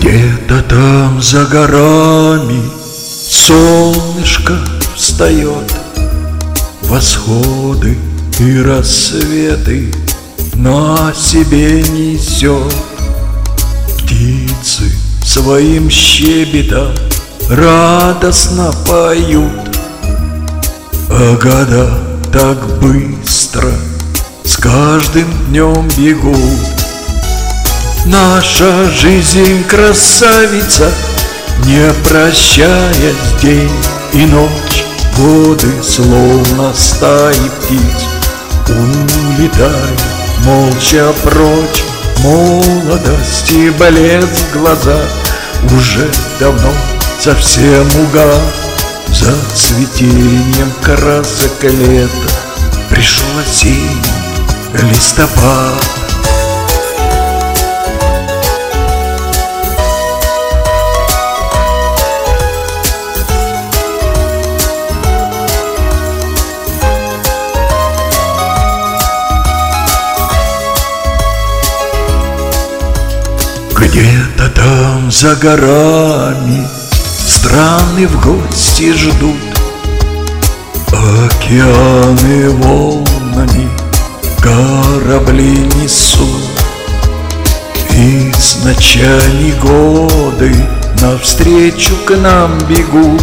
Где-то там за горами солнышко встает, восходы и рассветы на себе несет. Птицы своим щебетом радостно поют, а года так быстро с каждым днем бегут. Наша жизнь красавица, не прощаясь день и ночь, годы словно стаи птиц улетают молча прочь. Молодость и блеск в глазах уже давно совсем угас. За цветением красок лета пришел осень, листопад. Где-то там за горами страны в гости ждут, океаны волнами корабли несут, и с ночами годы навстречу к нам бегут.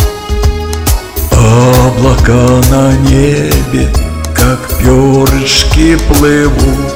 Облака на небе, как перышки, плывут.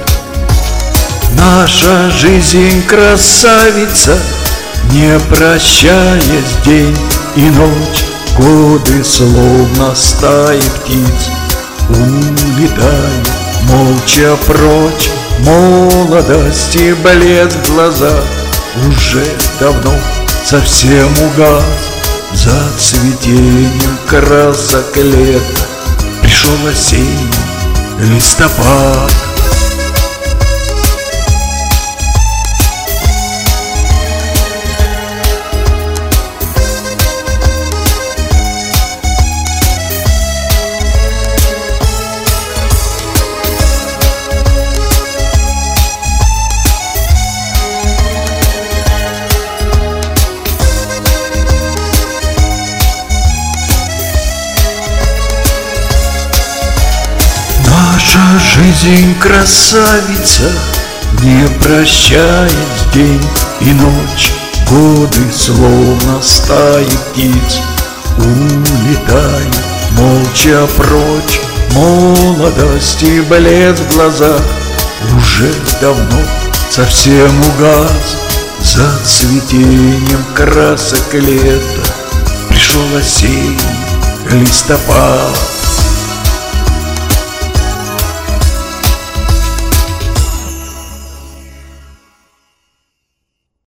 Наша жизнь красавица, не прощаясь день и ночь, годы словно стаи птиц улетают молча прочь. Молодость и блеск в глазах уже давно совсем угас. За цветением красок лета пришел осень, листопад. Наша жизнь красавица, не прощаясь день и ночь, годы словно стаи птиц улетают молча прочь. Молодость и блеск в глазах уже давно совсем угас. За цветением красок лета пришел осень, листопад.